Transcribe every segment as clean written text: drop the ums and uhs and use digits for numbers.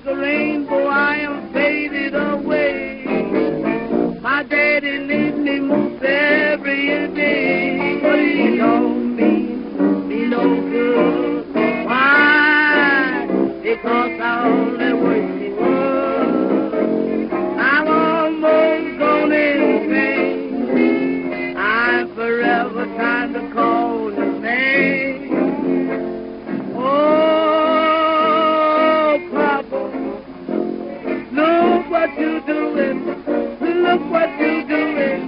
like a rainbow, I am faded away. My daddy needs me most every day, but he don't mean me no good. Why? Because I only wish he would. I'm almost gone insane. I'm forever trying to call his name. Oh, Papa, look what you're doing. Look what you're doing.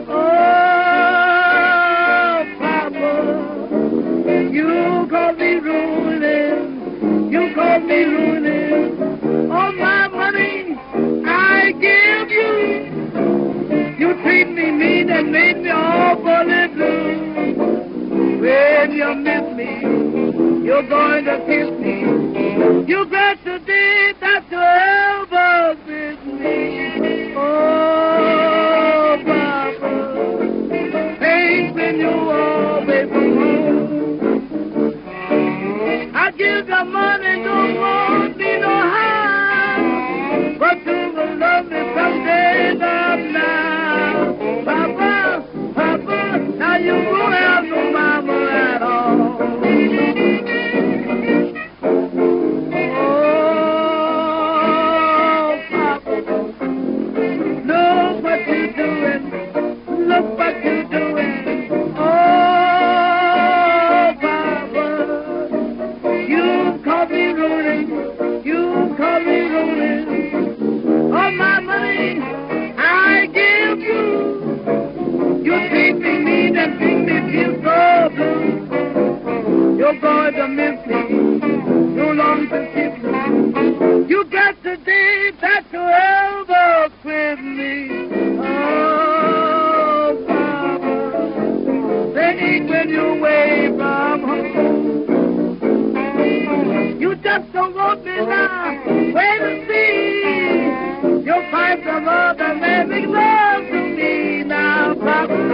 Oh, Papa, you call me ruining. You call me ruining. All my money I give you. You treat me mean and made me awfully blue. When you miss me, you're going to kiss me. You got to be that you ever with me. Oh, Papa, ain't when you away from home. I give you money, don't want me no harm, but you will love me someday, love now. Papa, Papa, now you won't have no mama at all. Oh, Papa, look what you're doing. Look what you're doing. Oh, Papa, you call me ruling. You call me ruling. All my money I give you. You treat me mean and make me feel so blue. You're going to miss me. You long to kiss me. You got the day that you ever with me. Oh, Papa, they ain't when you away from home. You just don't want me now. Wait and see. You'll find some other man make love to me now, Papa.